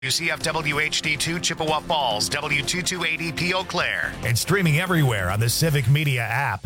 UCFW HD2 Chippewa Falls, W228EP Eau Claire. And streaming everywhere on the Civic Media app.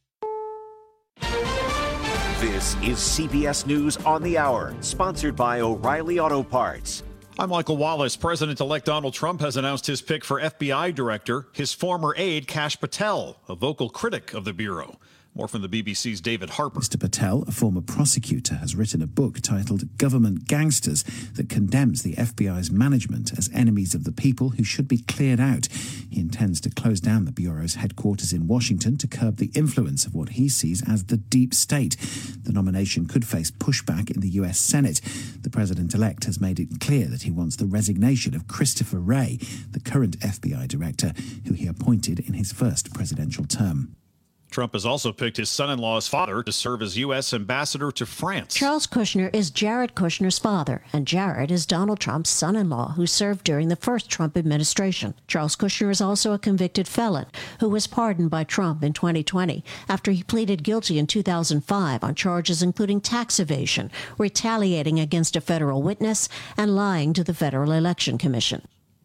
This is CBS News on the Hour, sponsored by O'Reilly Auto Parts. I'm Michael Wallace. President-elect Donald Trump has announced his pick for FBI director, his former aide, Kash Patel, a vocal critic of the Bureau. More from the BBC's David Harper. Mr. Patel, a former prosecutor, has written a book titled Government Gangsters that condemns the FBI's management as enemies of the people who should be cleared out. He intends to close down the Bureau's headquarters in Washington to curb the influence of what he sees as the deep state. The nomination could face pushback in the U.S. Senate. The president-elect has made it clear that he wants the resignation of Christopher Wray, the current FBI director, who he appointed in his first presidential term. Trump has also picked his son-in-law's father to serve as U.S. ambassador to France. Charles Kushner is Jared Kushner's father, and Jared is Donald Trump's son-in-law who served during the first Trump administration. Charles Kushner is also a convicted felon who was pardoned by Trump in 2020 after he pleaded guilty in 2005 on charges including tax evasion, retaliating against a federal witness, and lying to the Federal Election Commission.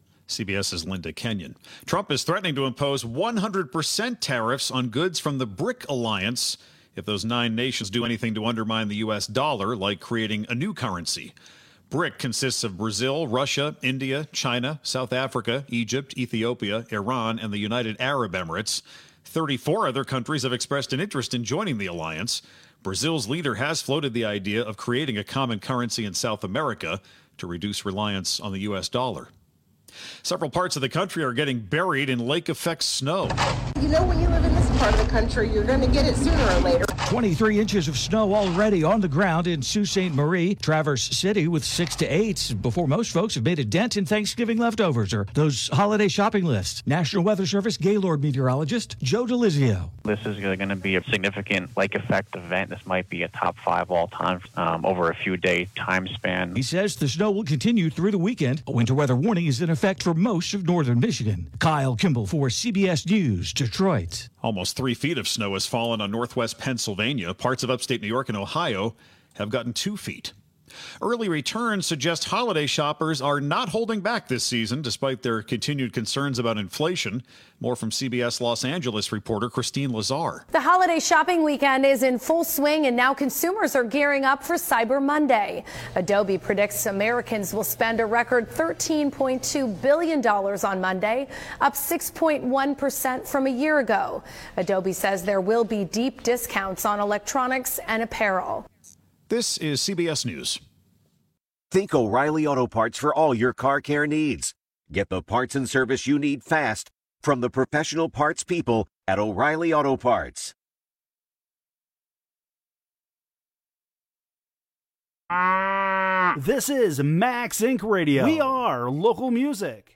CBS's Linda Kenyon. Trump is threatening to impose 100% tariffs on goods from the BRIC alliance if those 9 nations do anything to undermine the U.S. dollar, like creating a new currency. BRIC consists of Brazil, Russia, India, China, South Africa, Egypt, Ethiopia, Iran, and the United Arab Emirates. 34 other countries have expressed an interest in joining the alliance. Brazil's leader has floated the idea of creating a common currency in South America to reduce reliance on the U.S. dollar. Several parts of the country are getting buried in lake-effect snow. You know, when you live in this part of the country, you're going to get it sooner or later. 23 inches of snow already on the ground in Sault Ste. Marie, Traverse City with 6 to 8 before most folks have made a dent in Thanksgiving leftovers or those holiday shopping lists. National Weather Service Gaylord meteorologist Joe DeLizio. This is going to be a significant lake effect event. This might be a top 5 all time over a few day time span. He says the snow will continue through the weekend. A winter weather warning is in effect for most of northern Michigan. Kyle Kimball for CBS News, Detroit. Almost 3 feet of snow has fallen on northwest Pennsylvania. Parts of upstate New York and Ohio have gotten 2 feet. Early returns suggest holiday shoppers are not holding back this season, despite their continued concerns about inflation. More from CBS Los Angeles reporter Christine Lazar. The holiday shopping weekend is in full swing, and now consumers are gearing up for Cyber Monday. Adobe predicts Americans will spend a record $13.2 billion on Monday, up 6.1% from a year ago. Adobe says there will be deep discounts on electronics and apparel. This is CBS News. Think O'Reilly Auto Parts for all your car care needs. Get the parts and service you need fast from the professional parts people at O'Reilly Auto Parts. This is Max Inc. Radio. We are local music.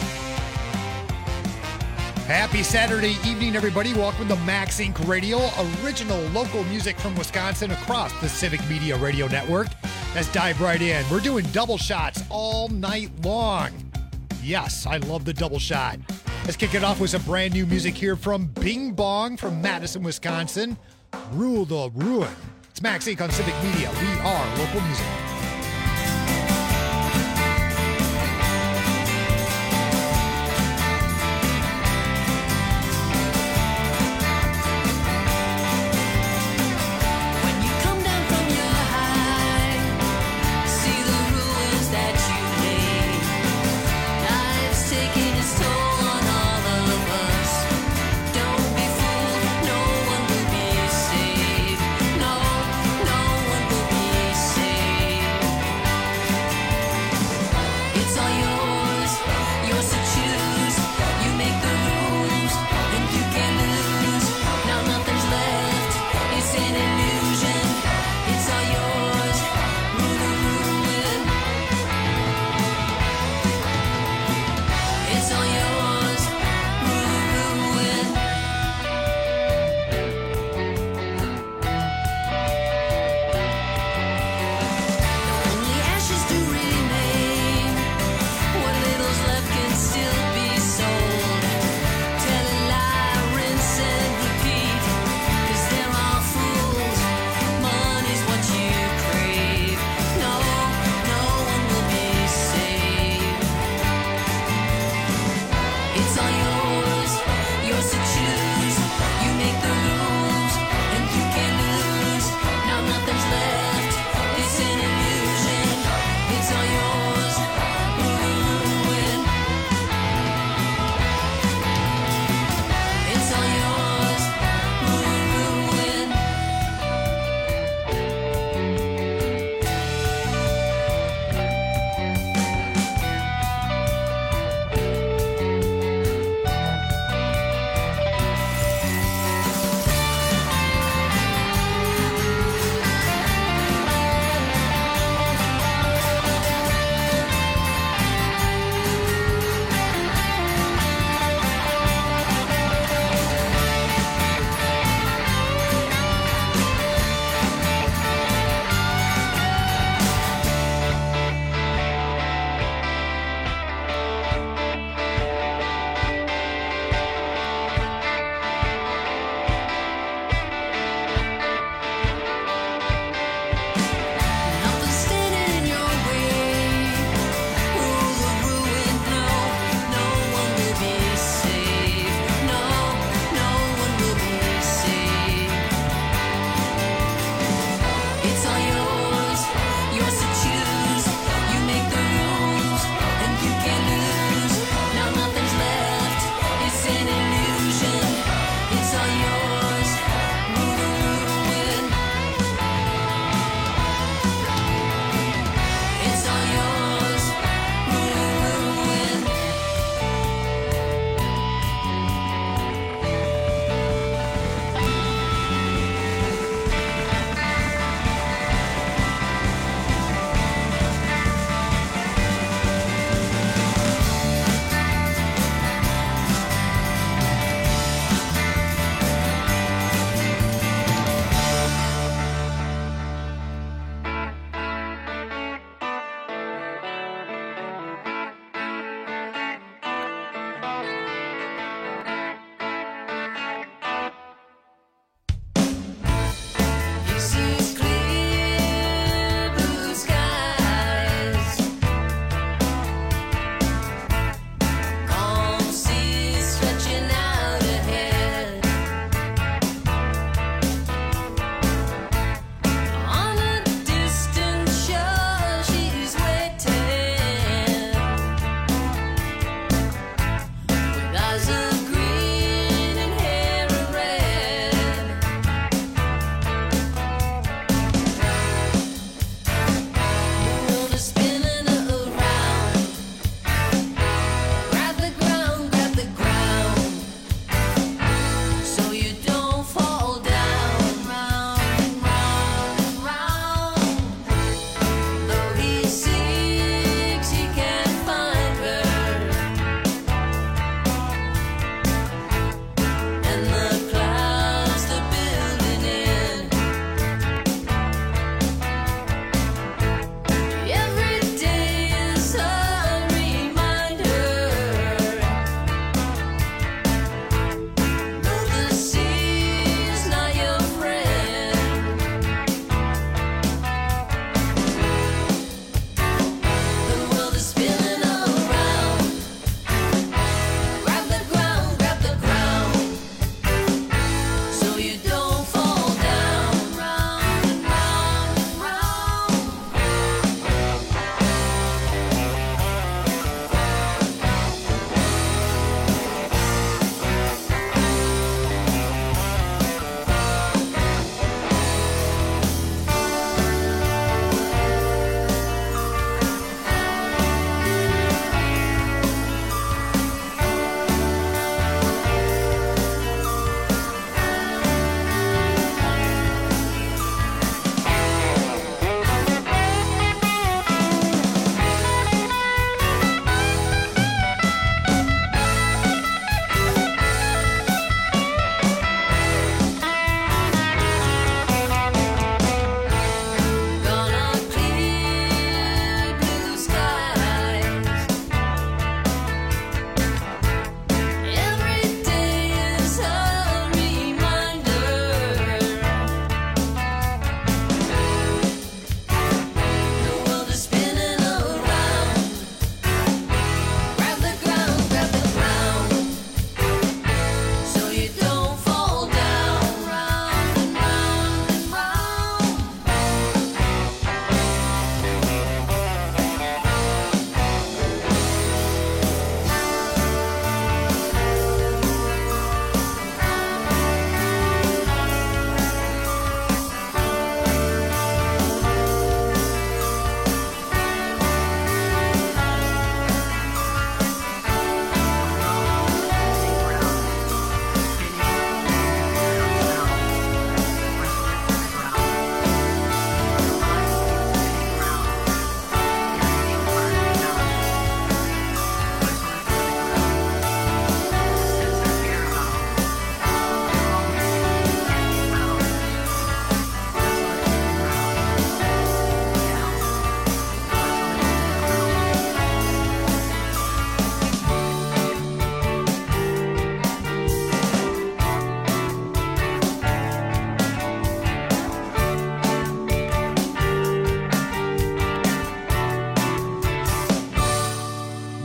Happy Saturday evening, everybody. Welcome to Max Inc. Radio, original local music from Wisconsin across the Civic Media Radio Network. Let's dive right in. We're doing double shots all night long. Yes, I love the double shot. Let's kick it off with some brand new music here from Bing Bong from Madison, Wisconsin. Rule the Ruin. It's Max Inc. on Civic Media. We are local music. No one will be saved.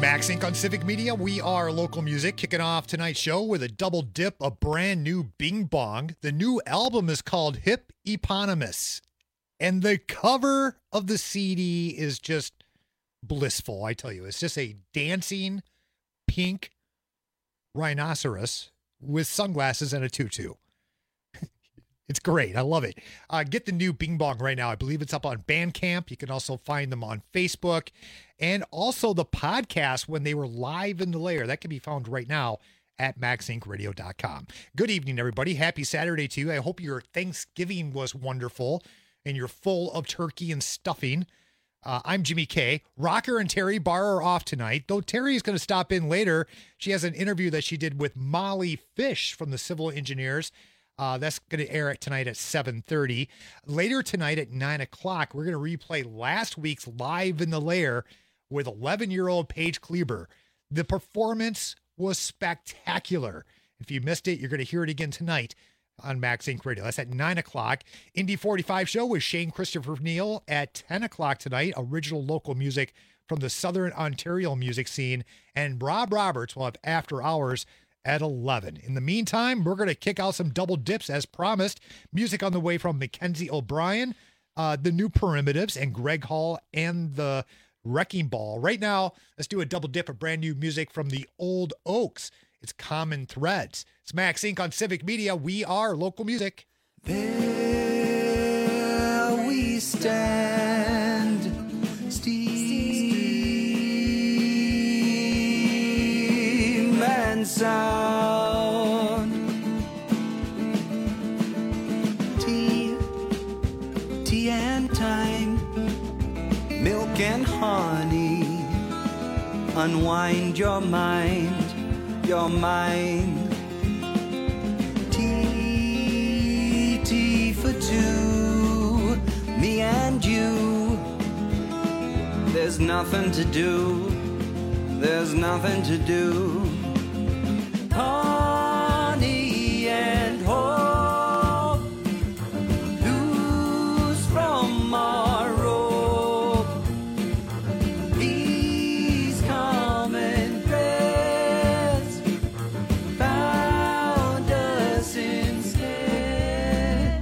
Max Inc. on Civic Media. We are local music, kicking off tonight's show with a double dip of brand new Bing Bong. The new album is called Hip Eponymous, and the cover of the CD is just blissful, I tell you. It's just a dancing pink rhinoceros with sunglasses and a tutu. It's great. I love it. Get the new Bing Bong right now. I believe it's up on Bandcamp. You can also find them on Facebook. And also the podcast when they were live in the lair. That can be found right now at maxincradio.com. Good evening, everybody. Happy Saturday to you. I hope your Thanksgiving was wonderful and you're full of turkey and stuffing. I'm Jimmy K. Rocker and Terry Barr are off tonight, though Terry is going to stop in later. She has an interview that she did with Molly Fish from the Civil Engineers. That's going to air tonight at 7:30. Later tonight at 9 o'clock, we're going to replay last week's Live in the Lair with 11-year-old Paige Kleber. The performance was spectacular. If you missed it, you're going to hear it again tonight on Max Inc. Radio. That's at 9 o'clock. Indy 45 show with Shane Christopher Neal at 10 o'clock tonight. Original local music from the Southern Ontario music scene. And Rob Roberts will have After Hours at 11. In the meantime, we're going to kick out some double dips as promised. Music on the way from Mackenzie O'Brien, the New Primitives, and Greg Hall and the Wrecking Ball. Right now, let's do a double dip of brand new music from the Old Oaks. It's Common Threads. It's Max Inc. on Civic Media. We are local music. There we stand, steam and sound. Tea and time, milk and honey. Unwind your mind. Your mind. Tea for two, me and you. There's nothing to do. There's nothing to do. Honey and hope, loose from our rope. These common threads found us instead.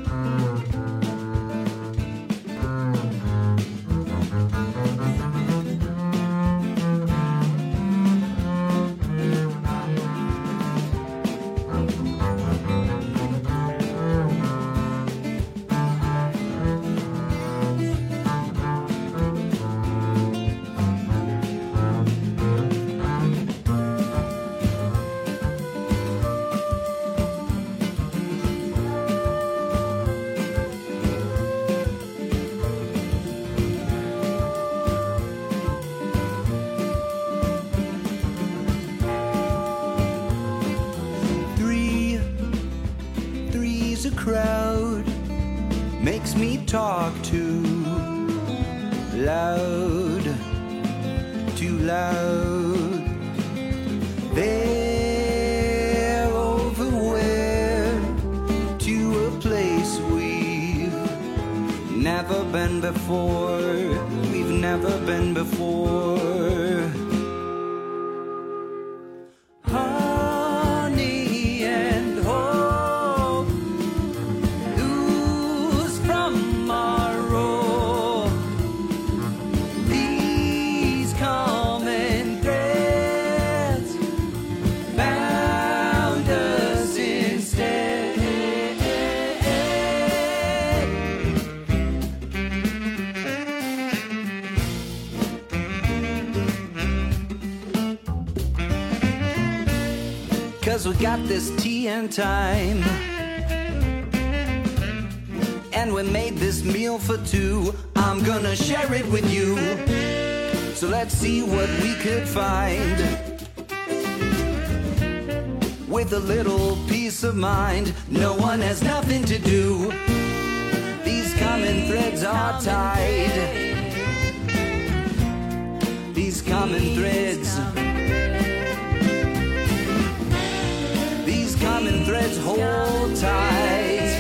Three's a crowd, makes me talk too loud, too loud. They're over where, to a place we've never been before. We've never been before. Honey and hope, loose from our rope. These common threads bound us instead. 'Cause we got this tea and time, and we made this meal for two. I'm gonna share it with you, so let's see what we could find. With a little peace of mind, no one has nothing to do. These common threads are tied. These common threads. These common threads hold tight.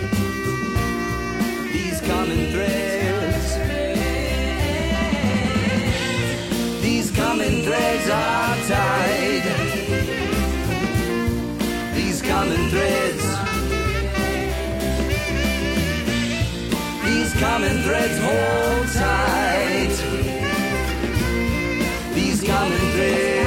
These common threads. These common threads. common threads hold tight. These common threads.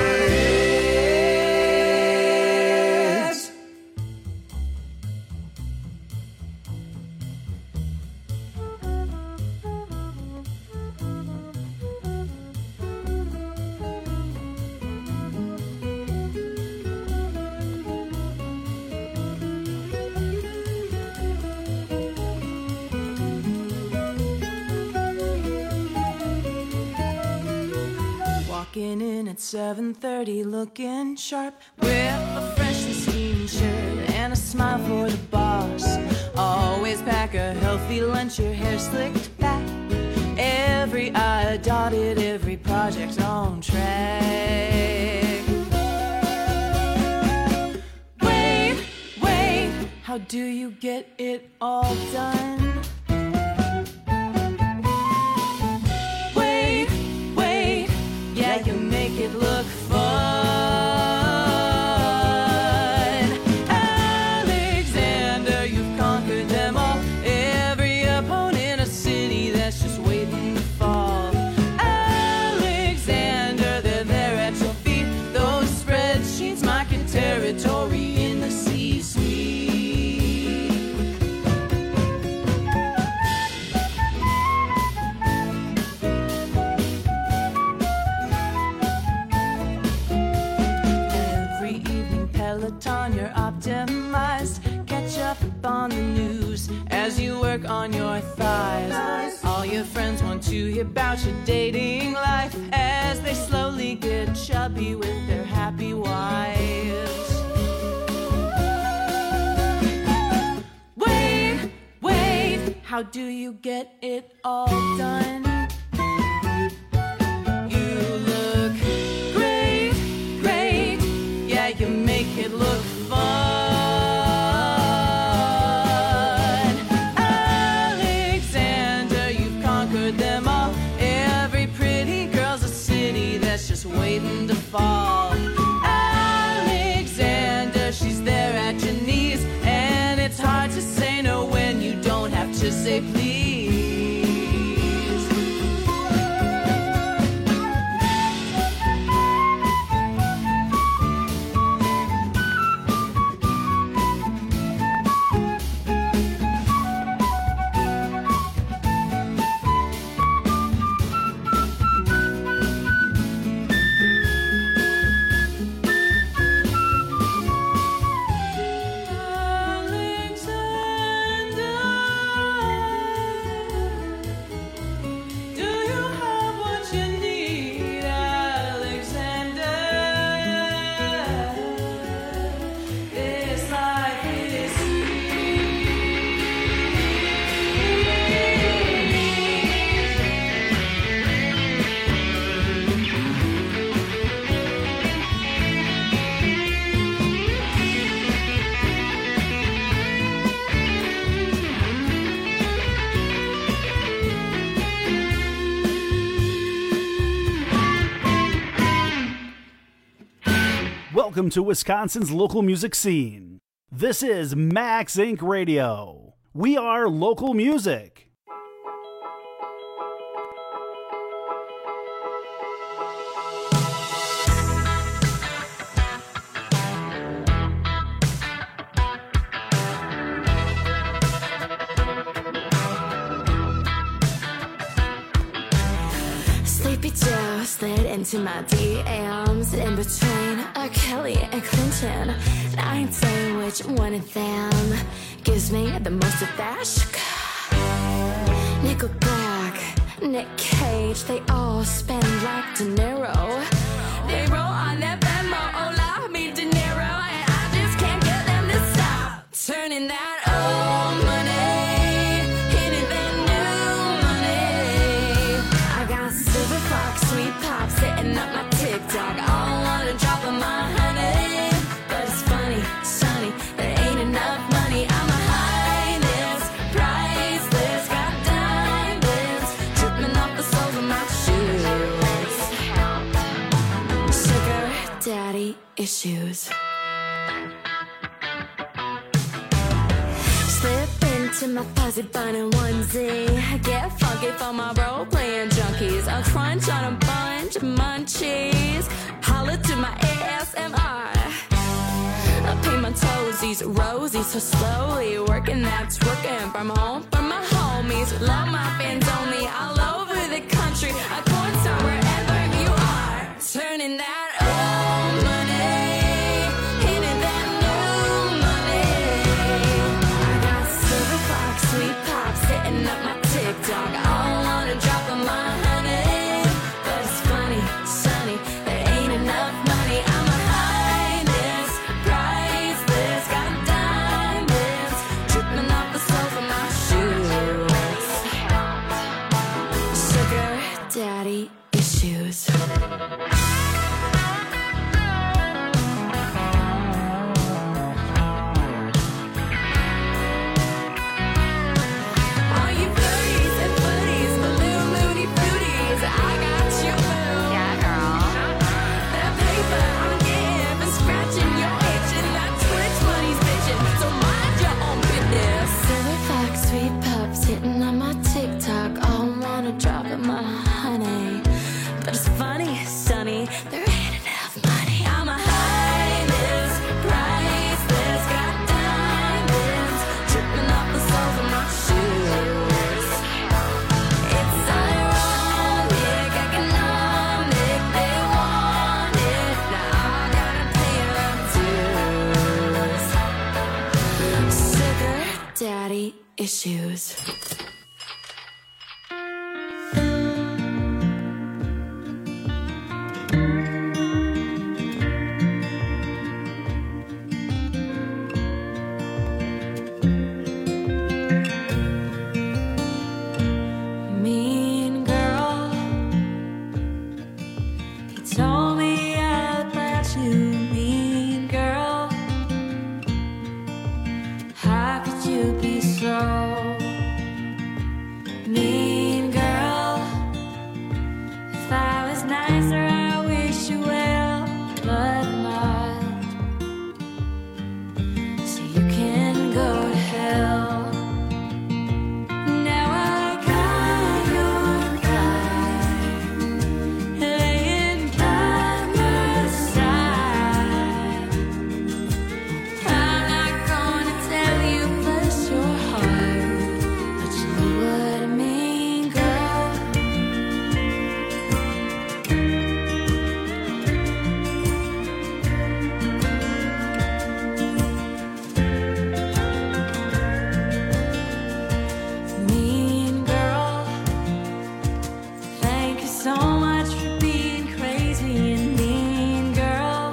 Walking in at 7:30, looking sharp, with a freshly steamed shirt and a smile for the boss. Always pack a healthy lunch, your hair slicked back, every I dotted, every project on track. Wait, how do you get it all done? Yeah, you make it look fun. Alexander, you've conquered them all. Every opponent, a city that's just waiting to fall. Alexander, they're there at your feet. Those spreadsheets marking territory in the C-suite. You're optimized. Catch up on the news as you work on your thighs. All your friends want to hear about your dating life as they slowly get chubby with their happy wives. Wait, how do you get it all done? You make it look fun. Alexander, you've conquered them all. Every pretty girl's a city that's just waiting to fall. Alexander, she's there at your knees, and it's hard to say no when you don't have to say please. Welcome to Wisconsin's local music scene. This is Max Inc. Radio. We are local music. Sleepy Joe slid into my DMs in between Kelly and Clinton. And I ain't saying which one of them gives me the most of that. Nickelback, Nick Cage, they all spend like De Niro. They roll on that Venmo, hola, mi De Niro, and I just can't get them to stop turning that old money into that new money. I got silver clock, sweet pop sitting up my TikTok. All on a drop of my honey, but it's funny, sunny, there ain't enough money. I'm a highness, priceless, got diamonds dripping off the soles of my shoes. Sugar daddy issues. Slip into to my fuzzy bun and onesie. Get funky for my role-playing junkies. I'll crunch on a bunch of munchies. Holla to my ASMR. I paint my toesies rosy so slowly. Working that's working from home for my homies. Love my fans only all over the country. I porn star wherever you are. Turning that old money into that new money. I got silver fox, sweet pop sitting up my TikTok. I don't wanna drop on my honey, but it's funny, sunny, there ain't enough money. I'm a highness, priceless, got diamonds dripping off the soles of my shoes. Sugar daddy issues. All you footies and footies, balloon loony fruities, I got you boo. Yeah, girl. That paper I'm getting for scratching your itch, and that Twitch money's bitching, so mind your own business. Silver fox, sweet pups hitting on my TikTok. All wanna drop in my honey, but it's funny, sunny, there ain't enough money. I'm a highness, priceless, got diamonds dripping off the soles of my shoes. It's ironic, economic, they want it, now I gotta pay them dues. Sugar daddy issues. Mean girl, you told me about you, mean girl. How could you be so mean, girl? If I was nicer, I wish you well, but I'm not. So you can go to hell. Now I got your guy laying by my side. I'm not gonna tell you bless your heart, but you know what I mean, girl. Mean girl, thank you so much for being crazy and mean, girl.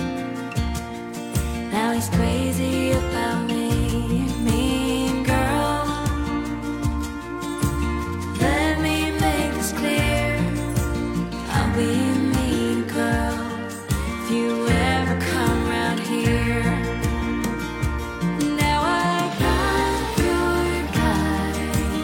Now he's crazy about me, mean girl. Let me make this clear, I'll be a mean girl if you ever come round here. Now I got your guy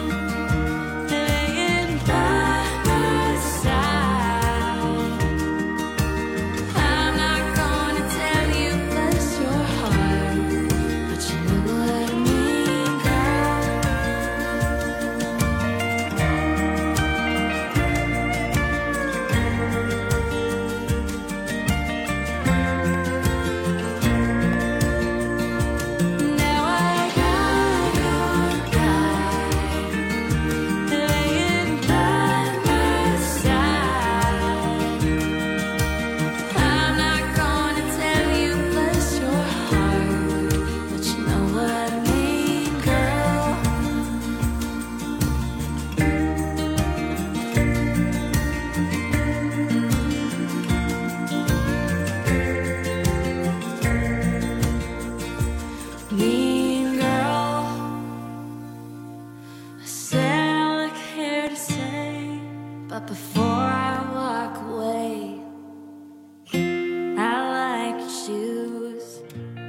laying by my side. I'm not gonna tell you bless your heart, but you know what I mean, girl. Now I got your guy laying by my side. I'm not gonna tell you bless your heart, but you know what I mean, girl. Mean girl, I said all I care to say, but before I walk away, I like your shoes.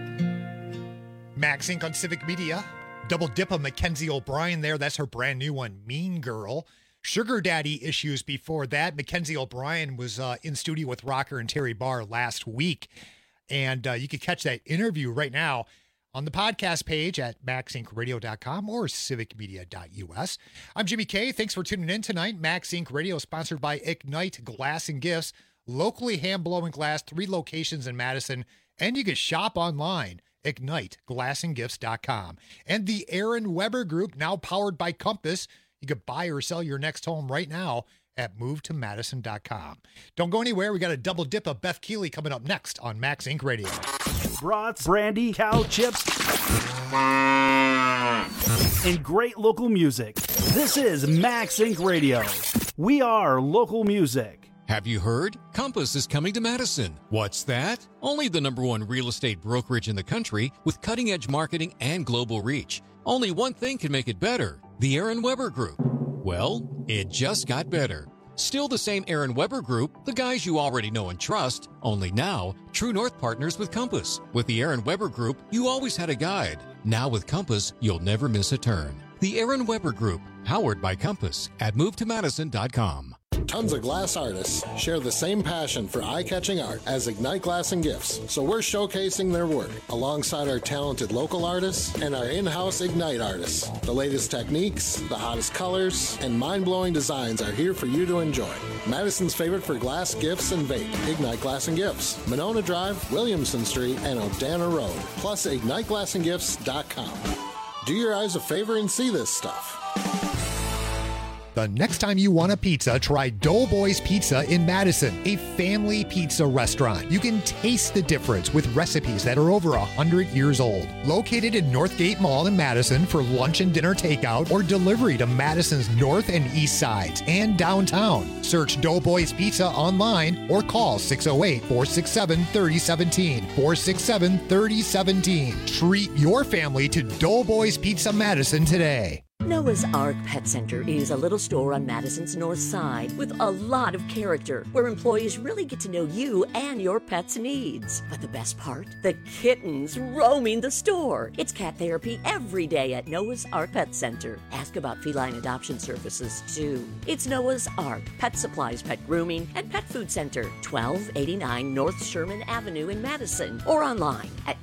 Max Inc. on Civic Media. Double dip of Mackenzie O'Brien there. That's her brand new one, Mean Girl. Sugar Daddy Issues before that. Mackenzie O'Brien was in studio with Rocker and Terry Barr last week. And you can catch that interview right now on the podcast page at maxincradio.com or civicmedia.us. I'm Jimmy K. Thanks for tuning in tonight. Max Inc. Radio is sponsored by Ignite Glass and Gifts, locally hand-blowing glass, 3 locations in Madison, and you can shop online, igniteglassandgifts.com. And the Aaron Weber Group, now powered by Compass. You could buy or sell your next home right now at movetomadison.com. Don't go anywhere. We got a double dip of Beth Keeley coming up next on Max Inc. Radio. Brats, brandy, cow chips, and great local music. This is Max Inc. Radio. We are local music. Have you heard? Compass is coming to Madison. What's that? Only the #1 real estate brokerage in the country with cutting-edge marketing and global reach. Only one thing can make it better: the Aaron Weber Group. Well, it just got better. Still the same Aaron Weber Group, the guys you already know and trust, only now, True North partners with Compass. With the Aaron Weber Group, you always had a guide. Now with Compass, you'll never miss a turn. The Aaron Weber Group, powered by Compass at movetomadison.com. Tons of glass artists share the same passion for eye-catching art as Ignite Glass and Gifts, so we're showcasing their work alongside our talented local artists and our in-house Ignite artists. The latest techniques, the hottest colors, and mind-blowing designs are here for you to enjoy. Madison's favorite for glass, gifts, and vape, Ignite Glass and Gifts, Monona Drive, Williamson Street, and Odana Road, plus IgniteGlassandGifts.com. Do your eyes a favor and see this stuff. The next time you want a pizza, try Doughboys Pizza in Madison, a family pizza restaurant. You can taste the difference with recipes that are over 100 years old. Located in Northgate Mall in Madison for lunch and dinner takeout or delivery to Madison's north and east sides and downtown. Search Doughboys Pizza online or call 608-467-3017. 467-3017. Treat your family to Doughboys Pizza Madison today. Noah's Ark Pet Center is a little store on Madison's north side with a lot of character where employees really get to know you and your pet's needs. But the best part? The kittens roaming the store. It's cat therapy every day at Noah's Ark Pet Center. Ask about feline adoption services, too. It's Noah's Ark Pet Supplies, Pet Grooming, and Pet Food Center, 1289 North Sherman Avenue in Madison, or online at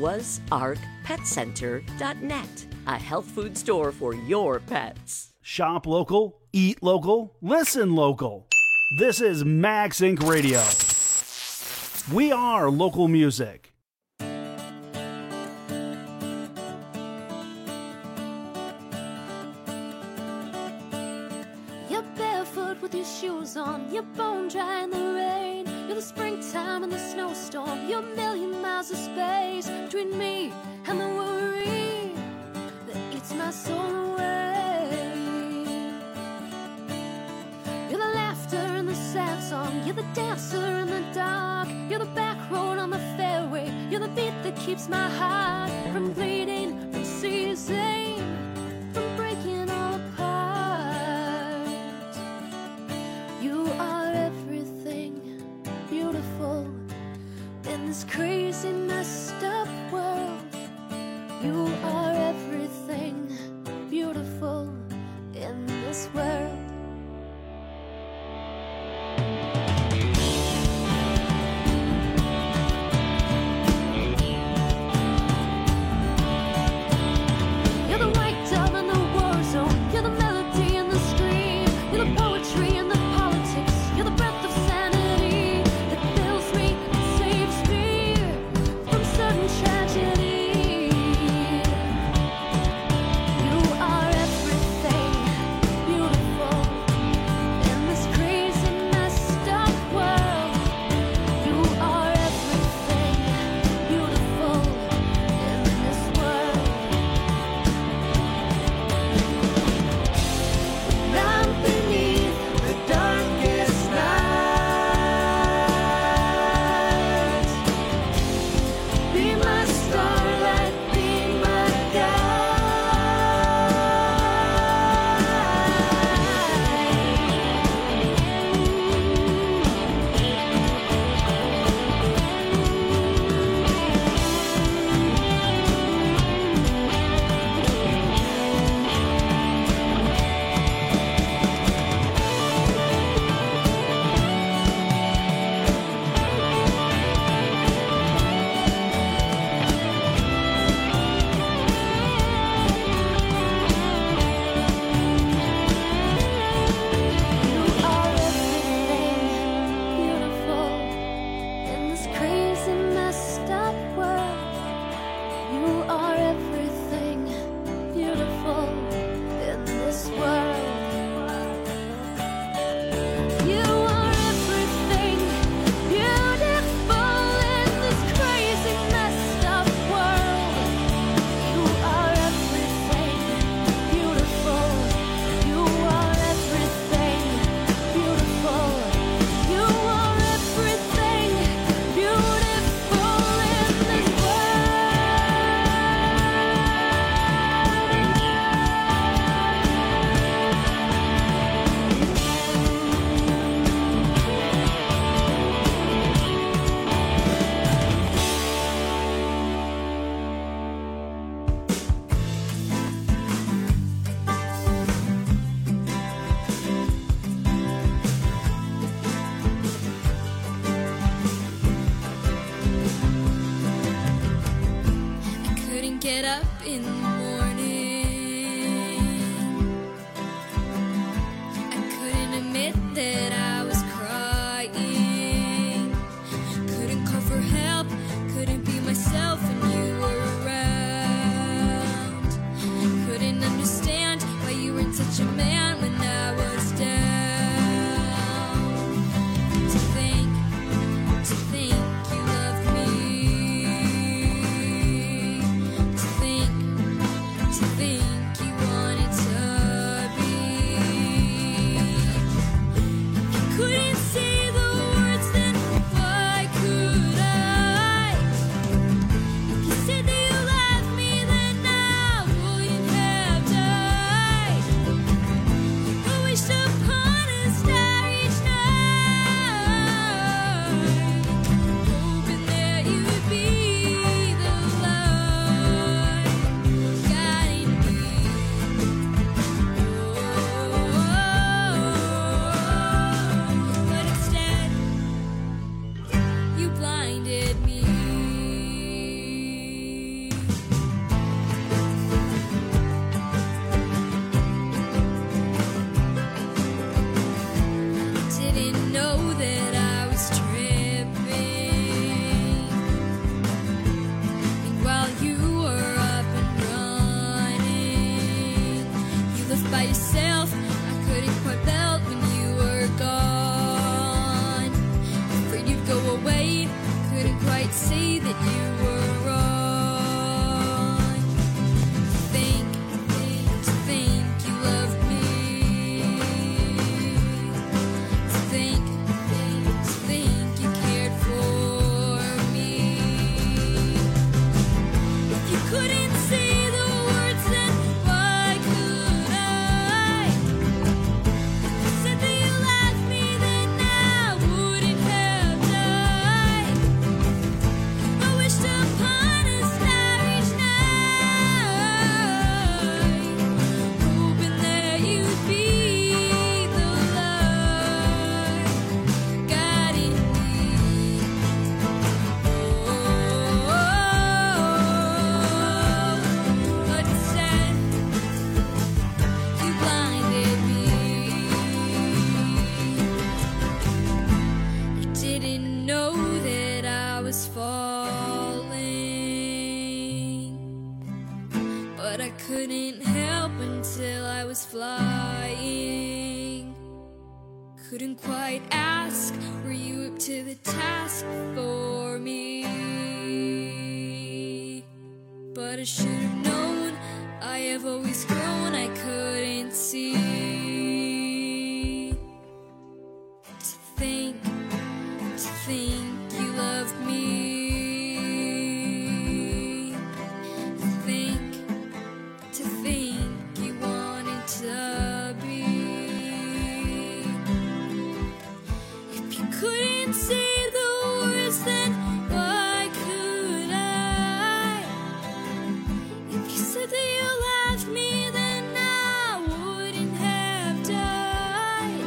noahsarkpetcenter.net. A health food store for your pets. Shop local, eat local, listen local. This is Max Inc. Radio. We are local music. You're barefoot with your shoes on, you're bone dry in the rain. You're the springtime and the snowstorm. You're a million miles of space between me and the worry it's my soul away. You're the laughter and the sad song. You're the dancer in the dark. You're the back road on the fairway. You're the beat that keeps my heart from bleeding, from seizing, from breaking all apart. You are everything beautiful in this crazy, messed up world. You are everything beautiful in this world. You're the white dove in the war zone. You're the melody in the stream. You're the poetry in the politics. You're the breath of sanity that fills me and saves me from sudden tragedy. You blinded me. Didn't know that I was tripping. And while you were up and running, you left by yourself. I couldn't quite melt when you were gone. Afraid you'd go away, couldn't quite see that you were wrong. Think you loved me. Think you cared for me. If you couldn't say the words, then why could I? If you said that you loved me, then I wouldn't have died. I wished upon a starry night, hoping that you'd be the light guiding me. But instead, you blinded me. I didn't know that I was falling, but I couldn't help until I was flying. Couldn't quite ask, were you up to the task for me? But I should have known, I have always grown, I couldn't see. To think you loved me. To think you wanted to be. If you couldn't say the words, then why could I? If you said that you loved me, then I wouldn't have died.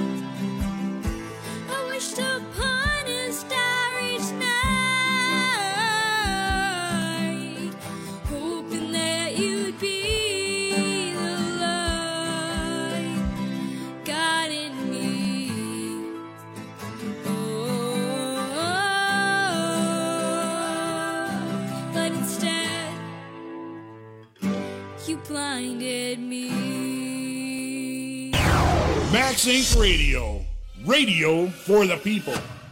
I wished upon a starry night, hoping that you'd be the light guiding me. But instead, you blinded me. Max Inc. Radio. Radio for the people.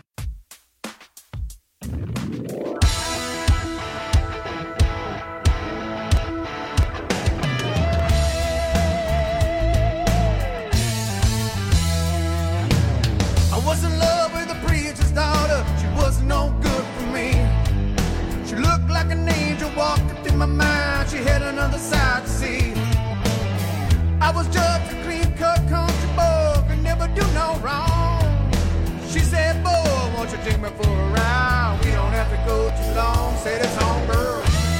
I was in love with a preacher's daughter. She was no good for me. She looked like an angel walking through my mind. She had another side to see. I was just a clean-cut country boy, could never do no wrong. She said, boy, won't you take me for a ride? We don't have to go too long. Said it's on, girl.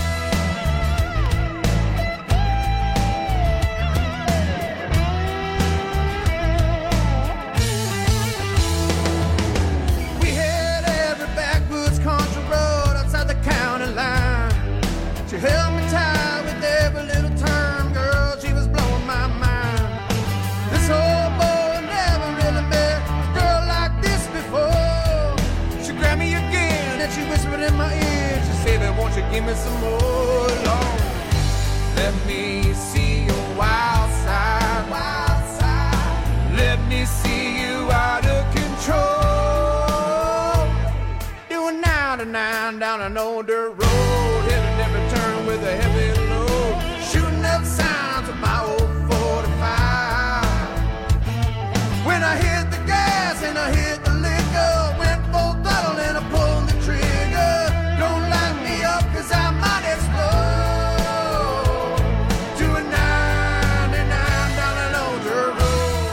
We had every backwoods country road outside the county line. She held me tight with every little turn, girl. She was blowing my mind. This old boy never really met a girl like this before. She grabbed me again and she whispered in my ear. She said, "Baby, won't you give me some more, Lord? Let me see your wild side, wild side. Let me see you out of control. Doing 99 down an old dirt road, hitting every turn with a heavy load, shooting up signs of my old 45. When I hit the gas and I hit the liquor, went full throttle and I pulled the trigger. Don't light me up 'cause I might explode. Doing 99 down an old dirt road.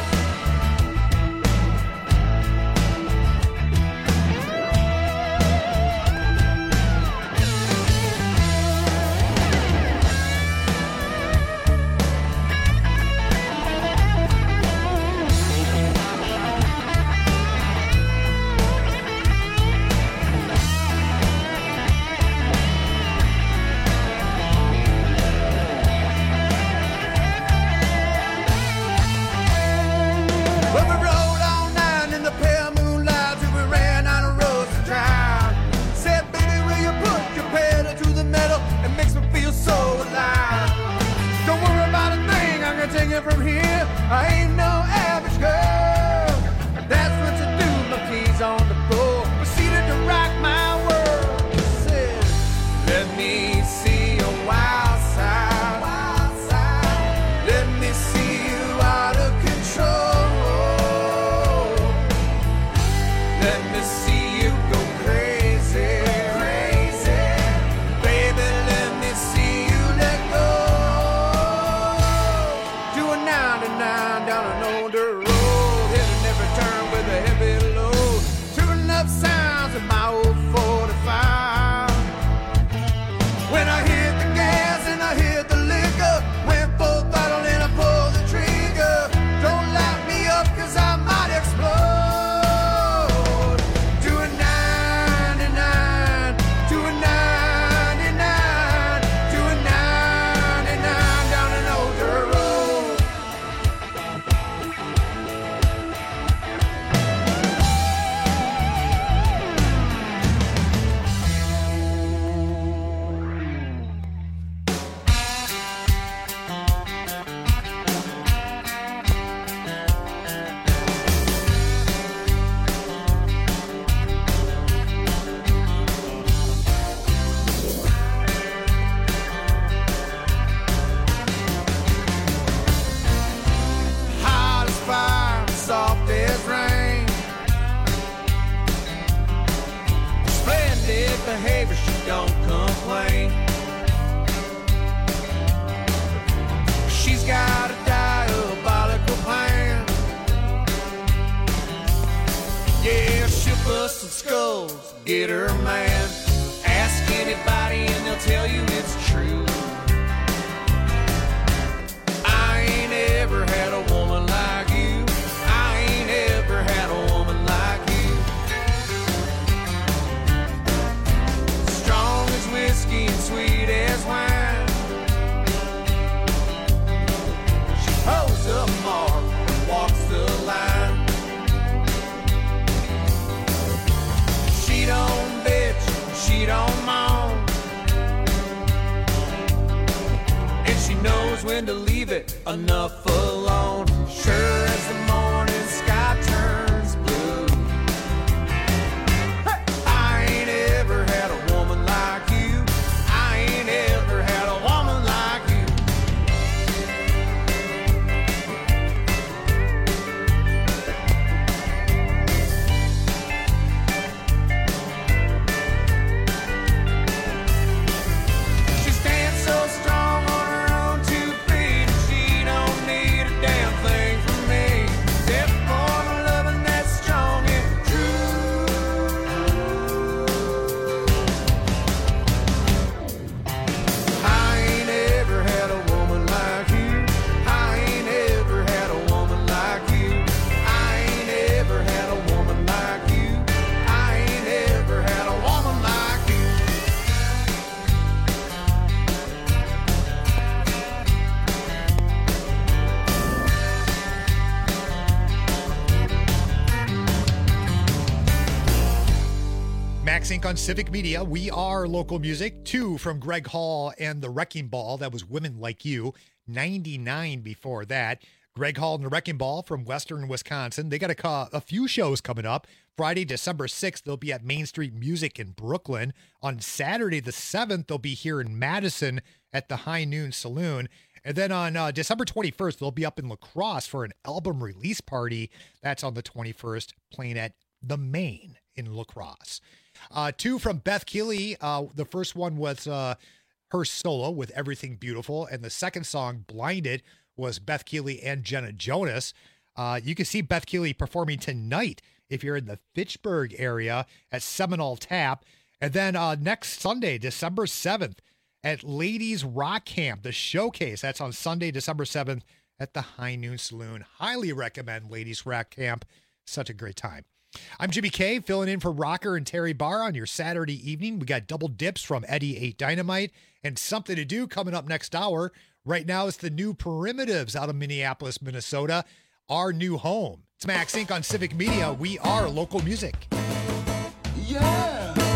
behavior, she don't complain. She's got a diabolical plan. Yeah, she'll bust some skulls, get her man. Ask anybody and they'll tell you it's true. I ain't ever had a woman like you. I ain't ever had a woman like you. Strong as whiskey and sweet as wine. She holds a mark and walks the line. She don't bitch, she don't moan, and she knows when to leave it enough alone. Sure as the morning sky turns blue. Hey! I ain't ever had a woman like you. I ain't ever had a woman like you. She stands so strong on her own 2 feet. She don't need a damn thing from me. Except for the loving that's strong and true. I ain't ever had a woman like you. I ain't ever had a woman like you. I ain't ever had a woman like you. I ain't ever had a woman like you. Max Inc. on Civic Media. We are local music. 2 from Greg Hall and the Wrecking Ball. That was Women Like You. 99 before that. Greg Hall and the Wrecking Ball from Western Wisconsin. They got a few shows coming up. Friday, December 6th, they'll be at Main Street Music in Brooklyn. On Saturday, the 7th, they'll be here in Madison at the High Noon Saloon. And then on December 21st, they'll be up in La Crosse for an album release party. That's on the 21st, playing at The Main in La Crosse. 2 from Beth Keeley. The first one was her solo with Everything Beautiful. And the second song, Blinded, was Beth Keeley and Jenna Jonas. You can see Beth Keeley performing tonight if you're in the Fitchburg area at Seminole Tap. And then next Sunday, December 7th, at Ladies Rock Camp, the showcase. That's on Sunday, December 7th at the High Noon Saloon. Highly recommend Ladies Rock Camp. Such a great time. I'm Jimmy K, filling in for Rocker and Terry Barr on your Saturday evening. We got double dips from Eddie 8 Dynamite and Something to Do coming up next hour. Right now, it's the New Primitives out of Minneapolis, Minnesota, our new home. It's Max Inc. on Civic Media. We are local music. Yeah.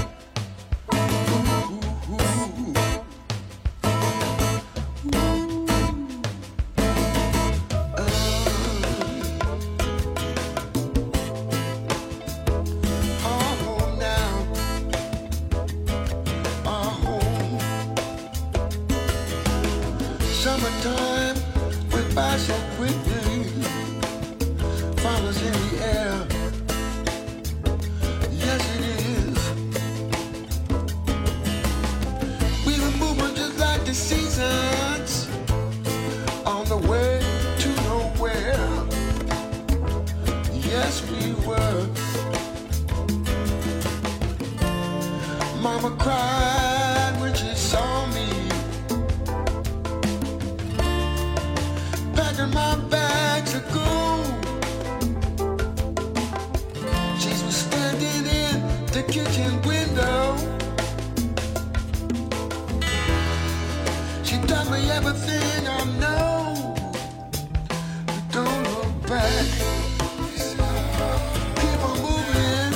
Summertime went by so quickly, flowers in the air. Yes, it is. We were moving just like the seasons, on the way to nowhere. Yes, we were. Mama cried when she saw me, packing my bags of gold. She was standing in the kitchen window. She taught me everything I know. Don't look back. Keep on moving.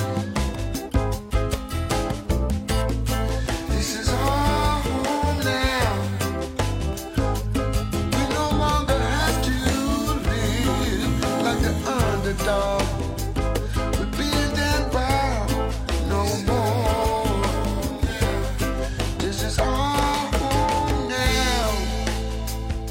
This is our home now. We no longer have to live like the underdog. We're being down proud no more. This is our home now.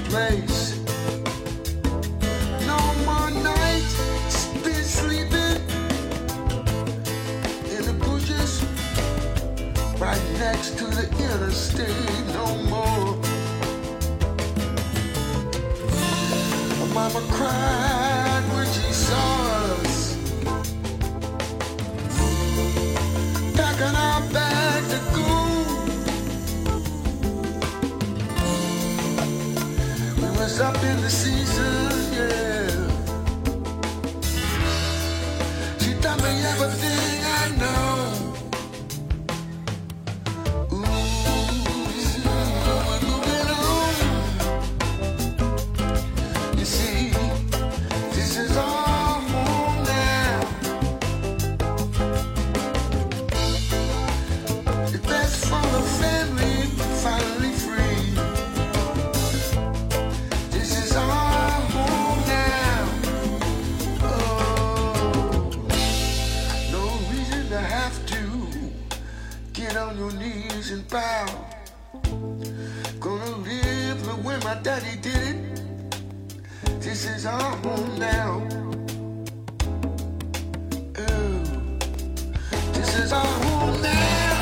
place. No more nights spent sleeping in the bushes right next to the interstate. No more. Mama cried when she saw us packing our bag to go. We was up in the season, yeah. She taught me everything I know. Bow. Gonna live the way my daddy did it. This is our home now. Oh, this is our home now.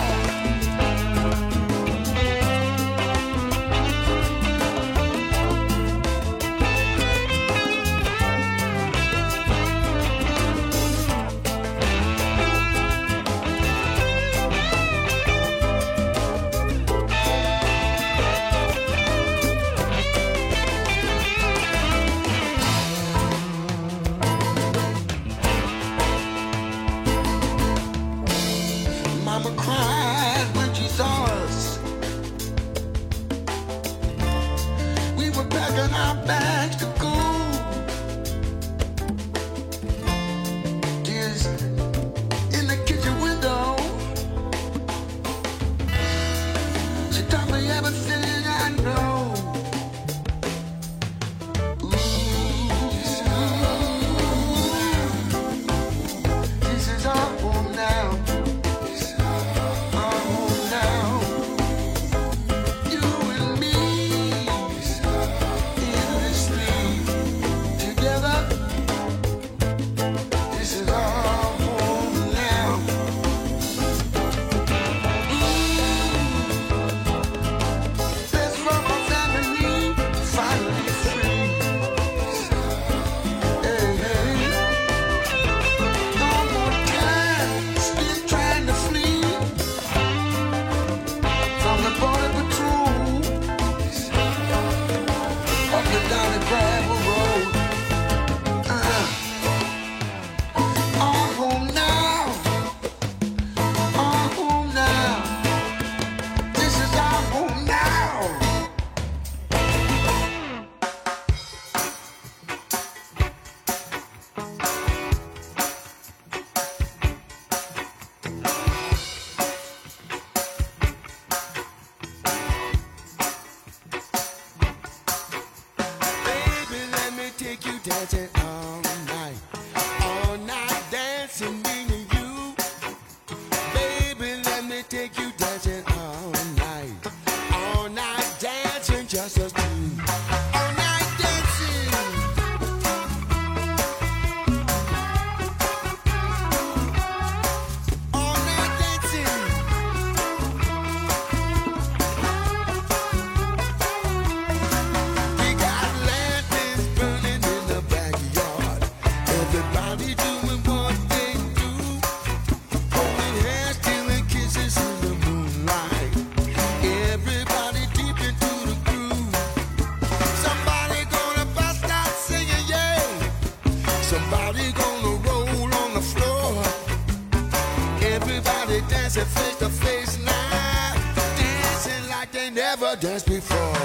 Danced before.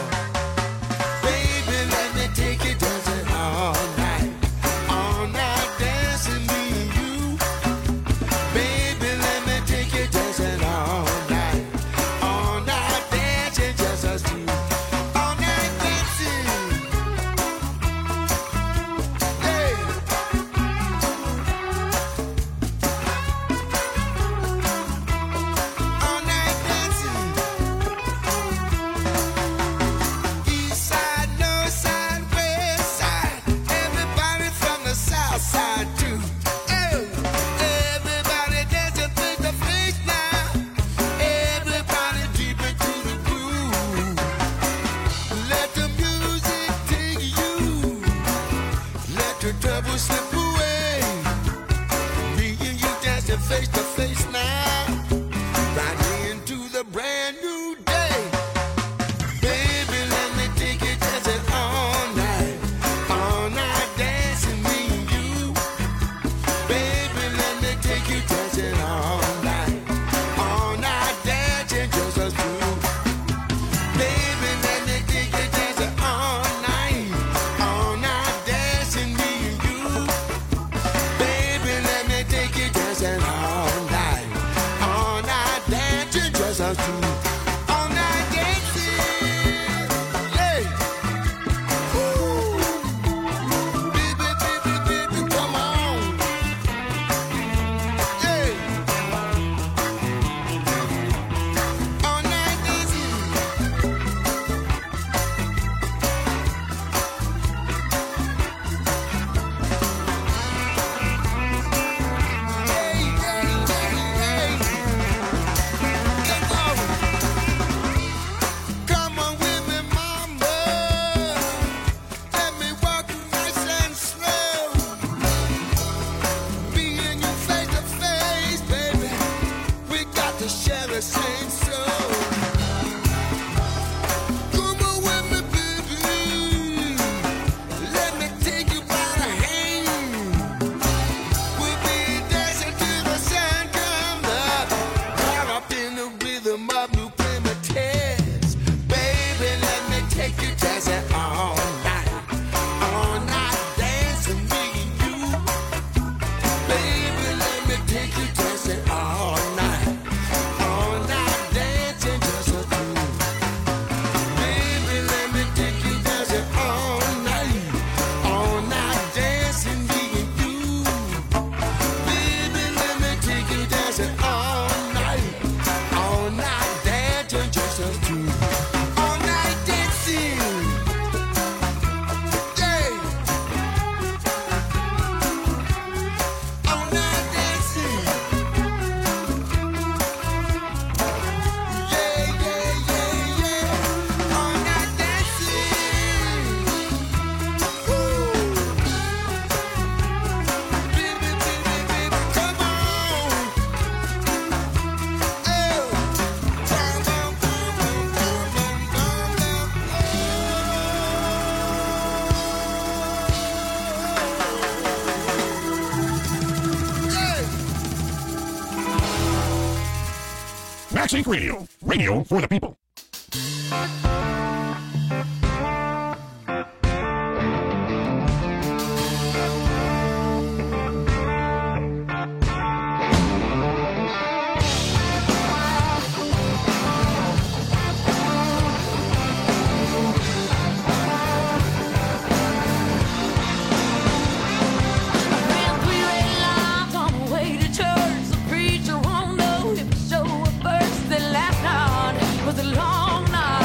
Baby, let me take you dancing all night dancing me and you. Baby, let me take you dancing all night dancing just us two. All night dancing, hey. All night dancing. East side, north us two. All night dancing. Yeah. All night dancing. Yeah, yeah, yeah, yeah. All night dancing. Woo. Baby, baby, baby, come on. Max Inc. Radio. Radio for the people. Was a long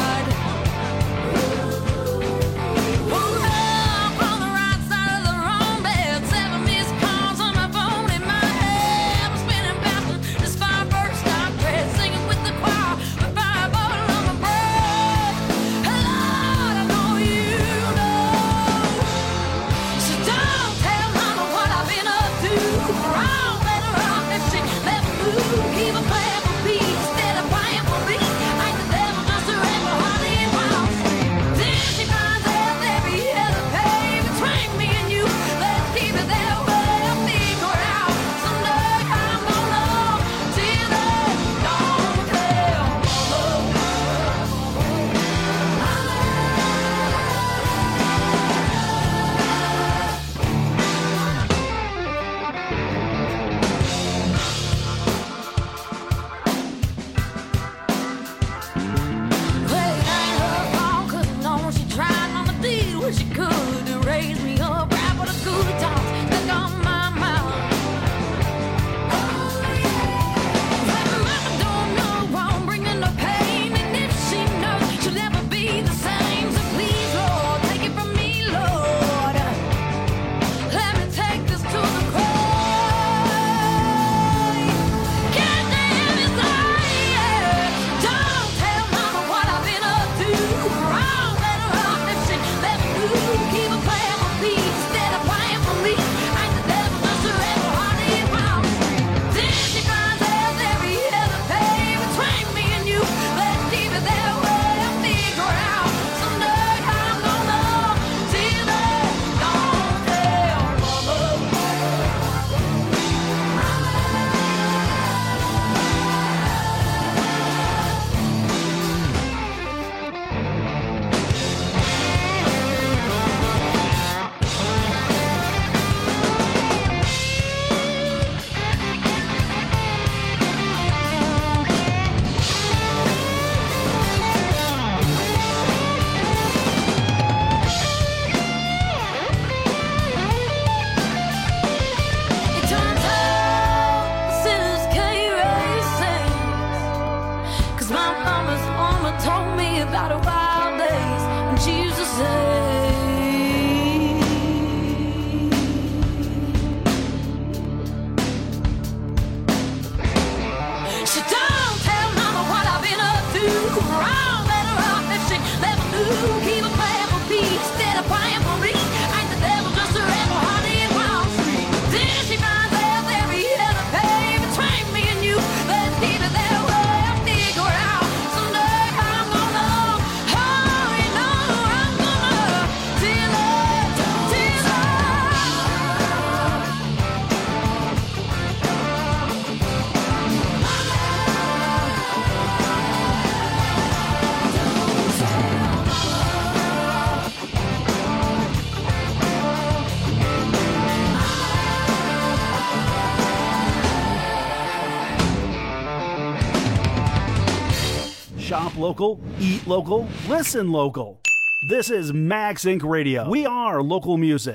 Shop local, eat local, listen local. This is Max Inc. Radio. We are local music.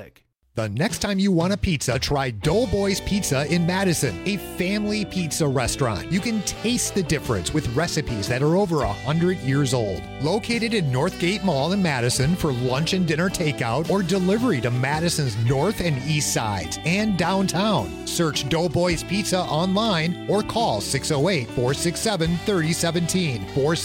The next time you want a pizza, try Doughboys Pizza in Madison, a family pizza restaurant. You can taste the difference with recipes that are over 100 years old. Located in Northgate Mall in Madison for lunch and dinner takeout or delivery to Madison's north and east sides and downtown. Search Doughboys Pizza online or call 608-467-3017.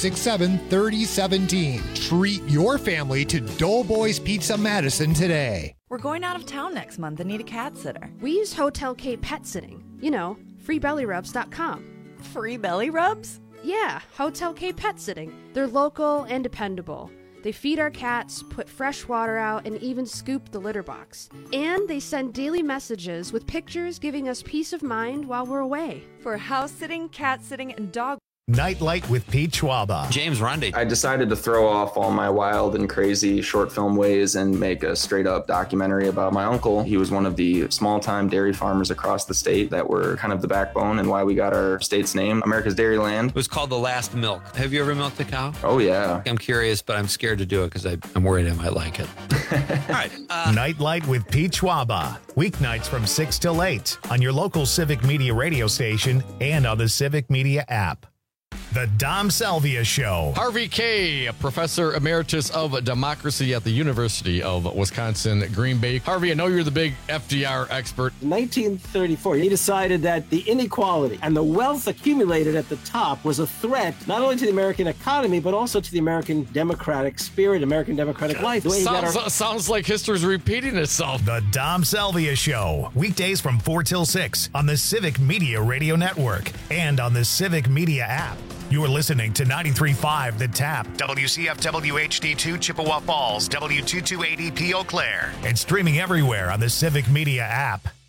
467-3017. Treat your family to Doughboys Pizza Madison today. We're going out of town next month and need a cat sitter. We use Hotel K Pet Sitting. You know, freebellyrubs.com. Free belly rubs? Yeah, Hotel K Pet Sitting. They're local and dependable. They feed our cats, put fresh water out, and even scoop the litter box. And they send daily messages with pictures giving us peace of mind while we're away. For house sitting, cat sitting, and dog. Nightlight with Pete Schwaba. James Rundy. I decided to throw off all my wild and crazy short film ways and make a straight up documentary about my uncle. He was one of the small time dairy farmers across the state that were kind of the backbone and why we got our state's name, America's Dairyland. It was called The Last Milk. Have you ever milked a cow? Oh, yeah. I'm curious, but I'm scared to do it because I'm worried I might like it. All right. Nightlight with Pete Schwaba. Weeknights from 6 till 8 on your local Civic Media radio station and on the Civic Media app. The Dom Salvia Show. Harvey Kaye, Professor Emeritus of Democracy at the University of Wisconsin, Green Bay. Harvey, I know you're the big FDR expert. In 1934, he decided that the inequality and the wealth accumulated at the top was a threat not only to the American economy, but also to the American democratic spirit, American democratic life. The way Sounds like history's repeating itself. The Dom Salvia Show. Weekdays from 4 till 6 on the Civic Media Radio Network and on the Civic Media app. You're listening to 93.5 The Tap, WCFW HD2 Chippewa Falls, W228EP Eau Claire, and streaming everywhere on the Civic Media app.